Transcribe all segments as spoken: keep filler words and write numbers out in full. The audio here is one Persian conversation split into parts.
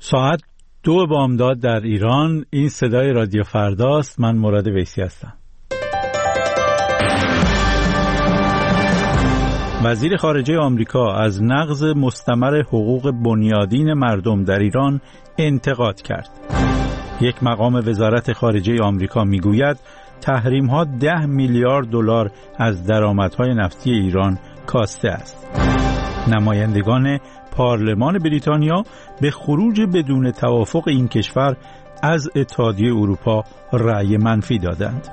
ساعت دو بامداد در ایران. این صدای رادیو فرداست. من مراد ویسی هستم. وزیر خارجه آمریکا از نقض مستمر حقوق بنیادین مردم در ایران انتقاد کرد. یک مقام وزارت خارجه آمریکا میگوید تحریم‌ها ده میلیارد دلار از درآمدهای نفتی ایران کاسته است. نمایندگان پارلمان بریتانیا به خروج بدون توافق این کشور از اتحادیه اروپا رأی منفی دادند.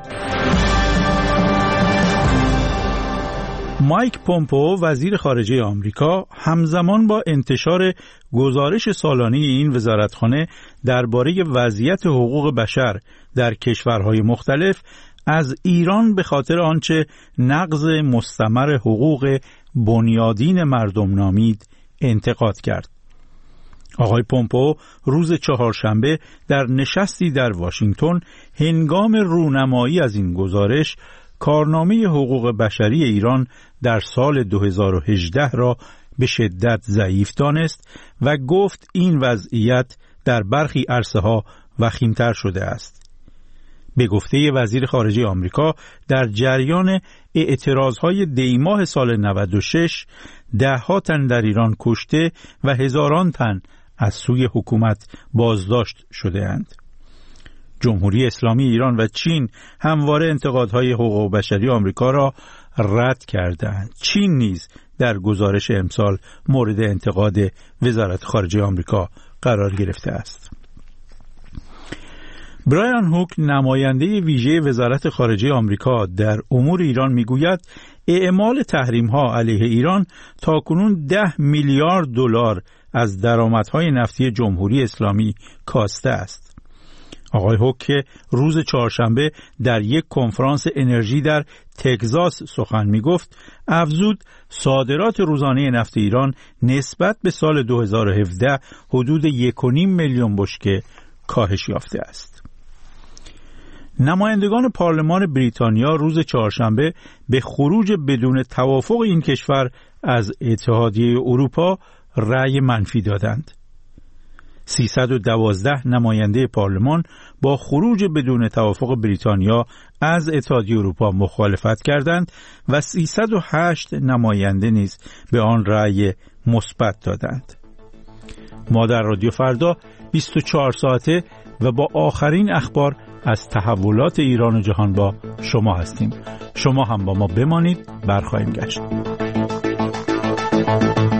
مایک پومپئو وزیر خارجه آمریکا همزمان با انتشار گزارش سالانه این وزارتخانه درباره وضعیت حقوق بشر در کشورهای مختلف از ایران به خاطر آنچه نقض مستمر حقوق بنیادین مردم نامید انتقاد کرد. آقای پومپئو روز چهارشنبه در نشستی در واشنگتن هنگام رونمایی از این گزارش کارنامه حقوق بشری ایران در سال دو هزار و هجده را به شدت ضعیف دانست و گفت این وضعیت در برخی عرصه‌ها وخیم‌تر شده است. به گفته وزیر خارجه آمریکا در جریان اعتراضهای دیماه سال نود و شش ده‌ها تن در ایران کشته و هزاران تن از سوی حکومت بازداشت شده اند. جمهوری اسلامی ایران و چین همواره انتقادهای حقوق بشری آمریکا را رد کردند. چین نیز در گزارش امسال مورد انتقاد وزارت خارجه آمریکا قرار گرفته است. برایان هوک نماینده ویژه وزارت خارجه آمریکا در امور ایران میگوید اعمال تحریم‌ها علیه ایران تاکنون ده میلیارد دلار از درآمدهای نفتی جمهوری اسلامی کاسته است. آقای هوک روز چهارشنبه در یک کنفرانس انرژی در تگزاس سخن می گفت افزود صادرات روزانه نفت ایران نسبت به سال دو هزار و هفده حدود یک و نیم میلیون بشکه کاهش یافته است. نمایندگان پارلمان بریتانیا روز چهارشنبه به خروج بدون توافق این کشور از اتحادیه اروپا رأی منفی دادند. سیصد و دوازده نماینده پارلمان با خروج بدون توافق بریتانیا از اتحادیه اروپا مخالفت کردند و سیصد و هشت نماینده نیز به آن رأی مثبت دادند. ما در رادیو فردا بیست و چهار ساعته و با آخرین اخبار از تحولات ایران و جهان با شما هستیم. شما هم با ما بمانید، برخواهیم گشت.